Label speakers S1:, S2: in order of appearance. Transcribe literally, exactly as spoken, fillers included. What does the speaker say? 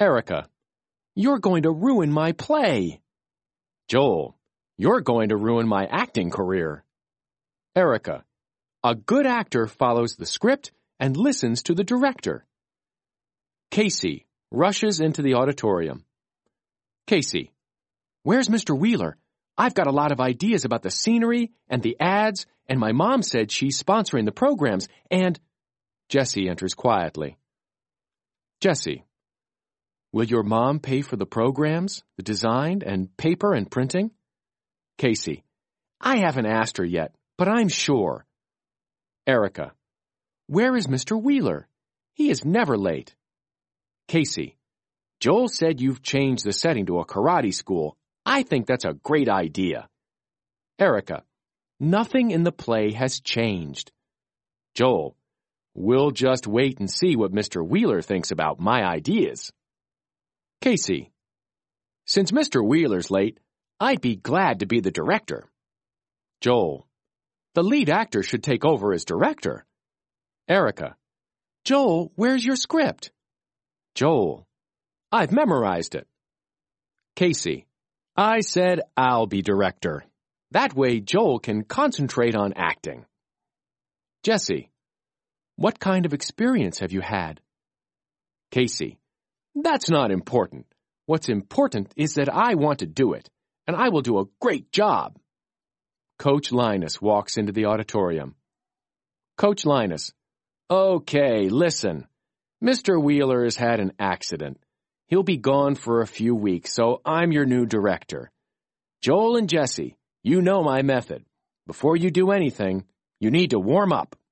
S1: Erica, you're going to ruin my play. Joel, you're going to ruin my acting career. Erica, a good actor follows the script and listens to the director. Casey rushes into the auditorium. Casey, where's Mister Wheeler? I've got a lot of ideas about the scenery and the ads, and my mom said she's sponsoring the programs, and... Jesse enters quietly. Jesse, will your mom pay for the programs, the design, and paper and printing? Casey, I haven't asked her yet, but I'm sure. Erica, where is Mister Wheeler? He is never late. Casey, Joel said you've changed the setting to a karate school. I think that's a great idea. Erica, nothing in the play has changed. Joel, we'll just wait and see what Mister Wheeler thinks about my ideas. Casey, since Mister Wheeler's late, I'd be glad to be the director. Joel, the lead actor should take over as director. Erica, Joel, where's your script? Joel, I've memorized it. Casey, I said I'll be director. That way Joel can concentrate on acting. Jesse, what kind of experience have you had? Casey, that's not important. What's important is that I want to do it, and I will do a great job. Coach Linus walks into the auditorium. Coach Linus, okay, listen. Mister Wheeler has had an accident. He'll be gone for a few weeks, so I'm your new director. Joel and Jesse, you know my method. Before you do anything, you need to warm up.